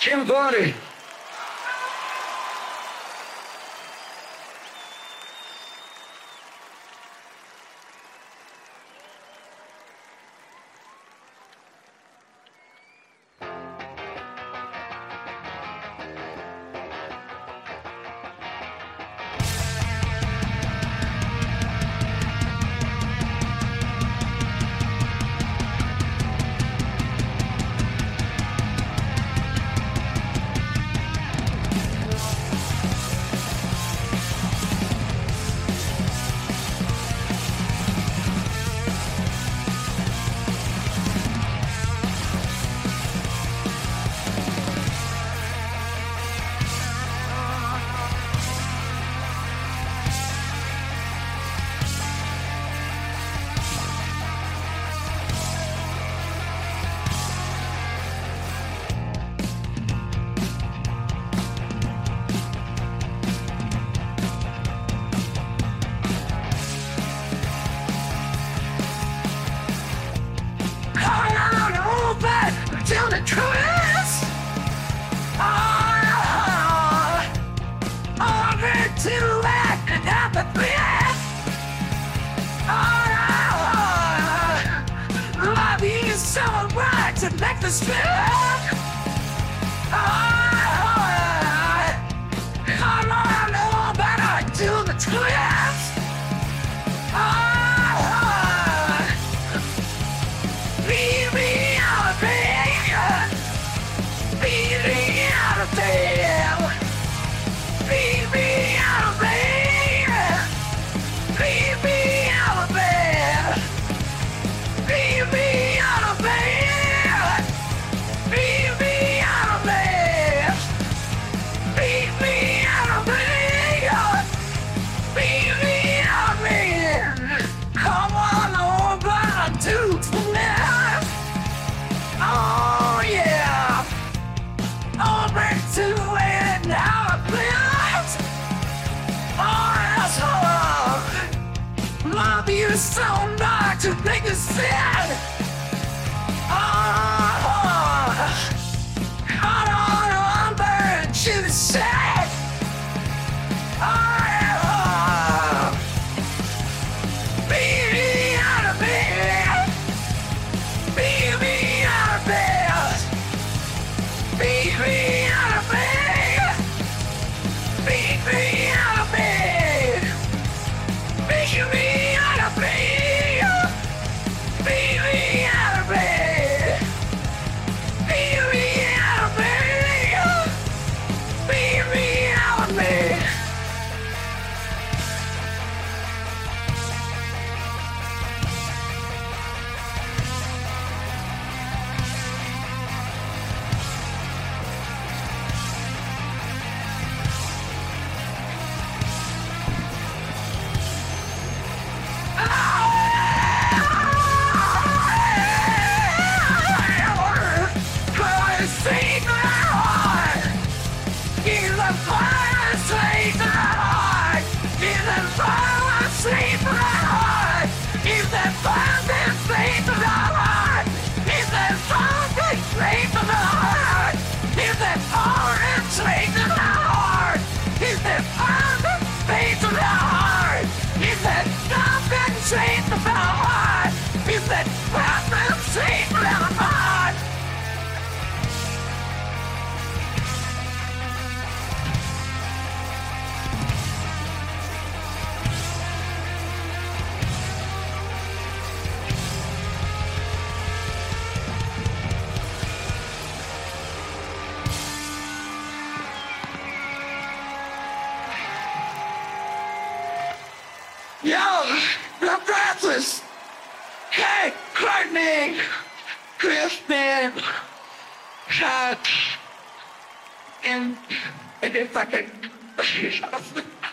Embody. Tell the truth. Over to it and have a breath. Love you so right to make the spin. I know better to the truth. Leave me out of bed. Leave me out of bed. Leave me out of bed. Leave me out of bed. Leave me out of bed. Leave me out of bed. Leave me out of bed. Leave me out of bed. Come on over to tonight. Oh yeah. Over to it now, please. Oh, asshole. Love you so much to make it sad. Oh, I don't remember you said. Oh, beat me out of bed. Beat me out of bed. Beat me out of bed. Beat me out of bed. Beat me out of bed. Beat me out of bed. Beat me out of bed. Beat me out of bed. Save the power! Is that Batman save the power? Yo, the breathless. Hey, Courtney, Kristen, Chuck, and if I could.